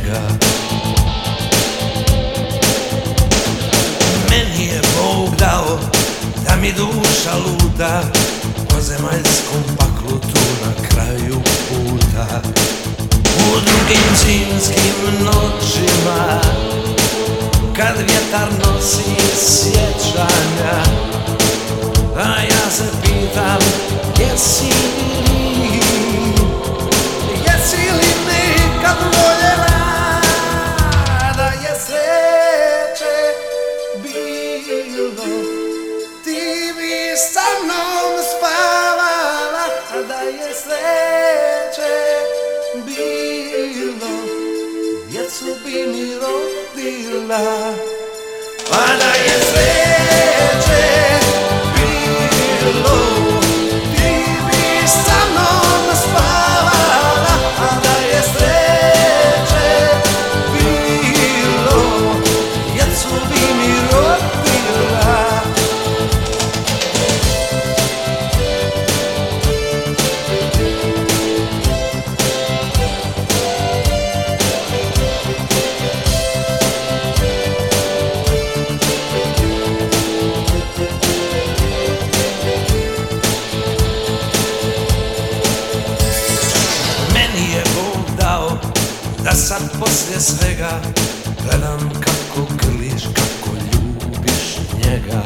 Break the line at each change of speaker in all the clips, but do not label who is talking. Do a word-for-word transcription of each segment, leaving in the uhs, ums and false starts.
snijega. Meni je Bog dao da mi duša luta po zemaljskom paklu tu na kraju puta. U drugim zimskim noćima kad vjetar nosi sjećanja, a ja se pitam jesi li, jesi li nekad voljela, da je sreće bilo, ti bi sa mnom spavala, da je sreće bilo, djecu bi mi rodila, a da je sreće bilo, ti bi sa mnom spavala, a da je sreće bilo, djecu bi mi rodila. Da sad poslije svega gledam kako grliš, kako ljubiš njega.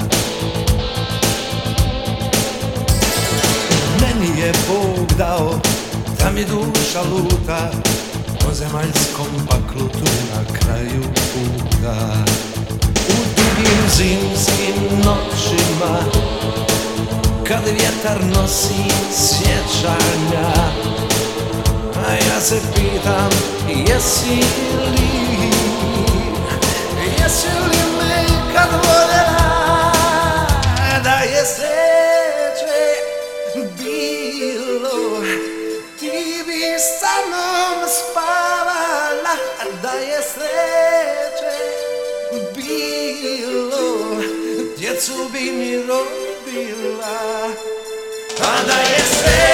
Meni je Bog dao da mi duša luta po zemaljskom paklu tu na kraju puta. U dugim zimskim noćima kad vjetar nosi sjećanja, a ja se pitam jesi li, jesi li me kad voljela, da je sreće bilo, ti bi sa mnom spavala, da je sreće bilo, djecu bi mi rodila, a da je sreće